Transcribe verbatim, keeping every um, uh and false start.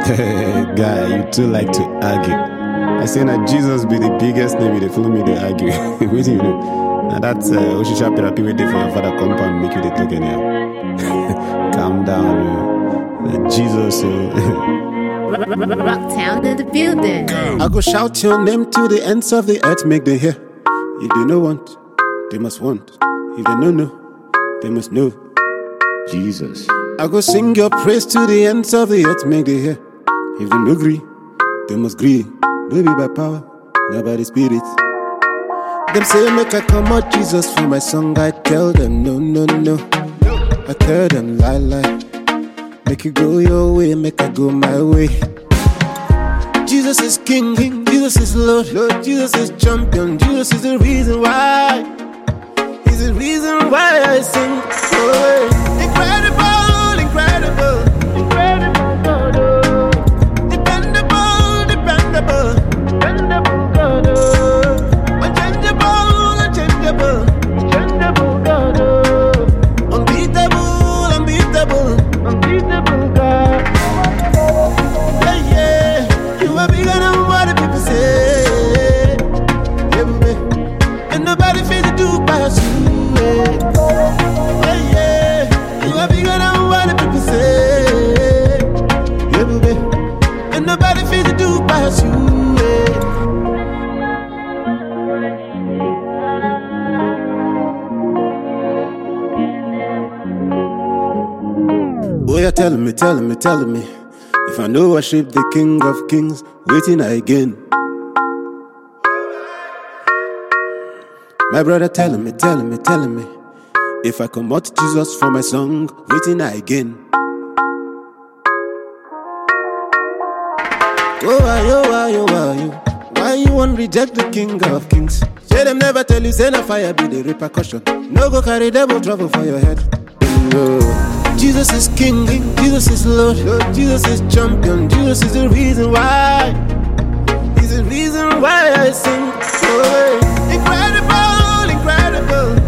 Guy, you too like to argue. I say that Jesus be the biggest name, they follow me, they argue. What do you know? Now that's uh, Oshisha Pirapi waiting for your father compound, make you the talk anyhow. Calm down, uh, Jesus. Uh, Rocktown to the building. I go shout your name to the ends of the earth, make they hear. If they no want, they must want. If they no know, they must know. Jesus. I go sing your praise to the ends of the earth, make they hear. If they no agree, they must agree. No be by power, not by the spirit. Them say make I come out Jesus for my song. I tell them no, no, no. I tell them lie, lie. Make you go your way, make I go my way. Jesus is King, King. Jesus is Lord, Lord. Jesus is champion. Jesus is the reason why. He's the reason why I sing. Oh, incredible, incredible, incredible God. Oh. Dependable, dependable, dependable God. Oh. Unchangeable, unchangeable, unchangeable God. Oh. Unbeatable, unbeatable, unbeatable God. Yeah, yeah. You are bigger than what the people say. Yeah, baby. And nobody feels to do past you. Yeah, yeah. You are bigger than what the people say. Yeah, baby. And nobody feels to do past you. Oh, you're telling me, telling me, telling me. If I know worship the King of Kings, waiting again. My brother telling me, telling me, telling me. If I come out Jesus for my song, waiting again. Oh, why, oh, why, oh, why, oh. Why you won't reject the King of Kings? Say them never tell you, say no fire be the repercussion. No go carry devil trouble for your head. No. Jesus is King, Jesus is Lord, Lord, Jesus is champion, Jesus is the reason why. He's the reason why I sing. Oh, incredible, incredible,